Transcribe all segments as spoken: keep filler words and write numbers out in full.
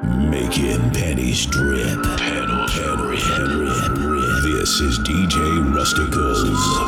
Making pennies drip. Pedal, pedal, drip, drip. This is D J Rusticals.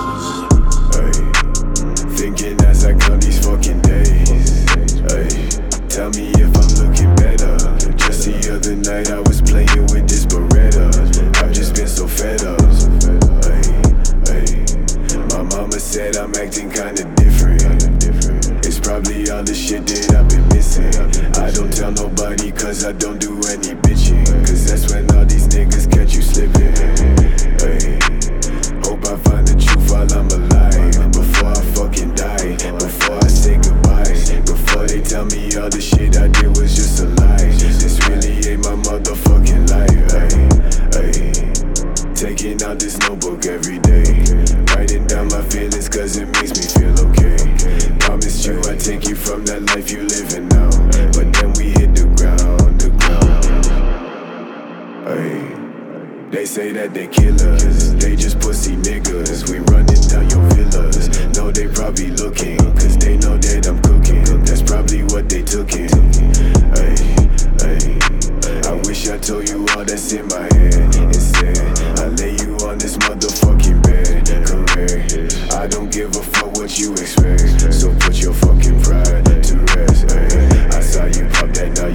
Ay, thinking as I count these fucking days. Ay, tell me if I'm looking better. Just the other night I was playing with this Beretta. I've just been so fed up. Ay, ay, my mama said I'm acting kinda different. It's probably all the shit that I've been missing. I don't tell nobody cause I don't do any bitching. Cause that's when all these niggas catch you slipping. Ay, hope I find the truth while I'm alive. Before I fucking die, before I say goodbye, before they tell me all the shit I did was just a lie. This really ain't my motherfucking life. Ay, ay, taking out this notebook every day, writing down my feelings cause it makes me feel okay. Promised you I'd take you from that life you living now, but then we hit the ground, the ground. Ay, they say that they killers, they just pussy niggas. We running down your villas, no they probably looking, cause they know that I'm cooking. That's probably what they took in. Ay, ay, I wish I told you all that's in my head. Instead, I lay you on this motherfucking bed. Correct, I don't give a fuck what you expect, so put your fucking pride to rest. Ay, I saw you pop that